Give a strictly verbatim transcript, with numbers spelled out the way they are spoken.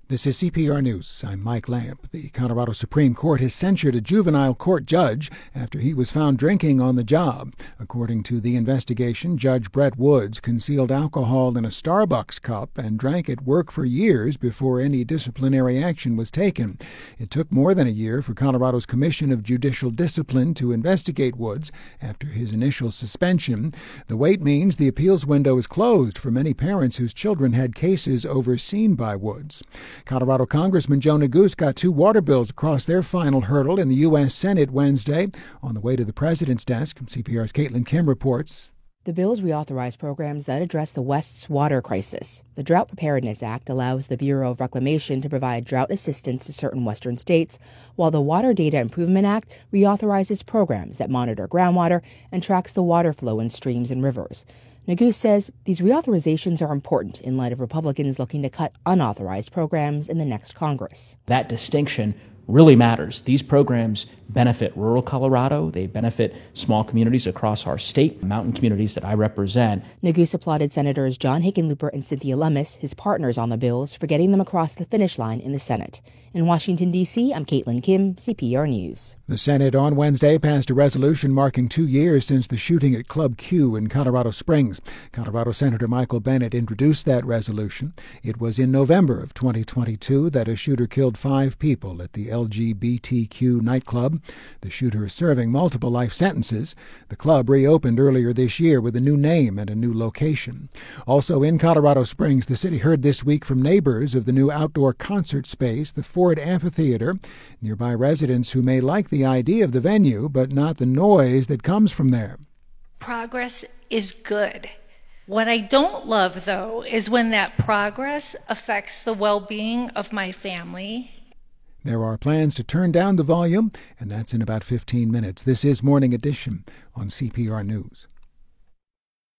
This is C P R News. I'm Mike Lamp. The Colorado Supreme Court has censured a juvenile court judge after he was found drinking on the job. According to the investigation, Judge Brett Woods concealed alcohol in a Starbucks cup and drank at work for years before any disciplinary action was taken. It took more than a year for Colorado's Commission of Judicial Discipline to investigate Woods after his initial suspension. The wait means the appeals window is closed for many parents whose children had cases overseen by Woods. Colorado Congressman Joe Neguse got two water bills across their final hurdle in the U S Senate Wednesday. On the way to the president's desk, C P R's Caitlin Kim reports. The bills reauthorize programs that address the West's water crisis. The Drought Preparedness Act allows the Bureau of Reclamation to provide drought assistance to certain western states, while the Water Data Improvement Act reauthorizes programs that monitor groundwater and tracks the water flow in streams and rivers. Neguse says these reauthorizations are important in light of Republicans looking to cut unauthorized programs in the next Congress. That distinction really matters. These programs benefit rural Colorado. They benefit small communities across our state, mountain communities that I represent. Neguse applauded Senators John Hickenlooper and Cynthia Lummis, his partners on the bills, for getting them across the finish line in the Senate. In Washington, D C, I'm Caitlin Kim, C P R News. The Senate on Wednesday passed a resolution marking two years since the shooting at Club Q in Colorado Springs. Colorado Senator Michael Bennet introduced that resolution. It was in November of twenty twenty-two that a shooter killed five people at the L G B T Q nightclub. The shooter is serving multiple life sentences. The club reopened earlier this year with a new name and a new location. Also in Colorado Springs, the city heard this week from neighbors of the new outdoor concert space, the Ford Amphitheater. Nearby residents who may like the idea of the venue, but not the noise that comes from there. Progress is good. What I don't love, though, is when that progress affects the well-being of my family. There are plans to turn down the volume, and that's in about fifteen minutes. This is Morning Edition on C P R News.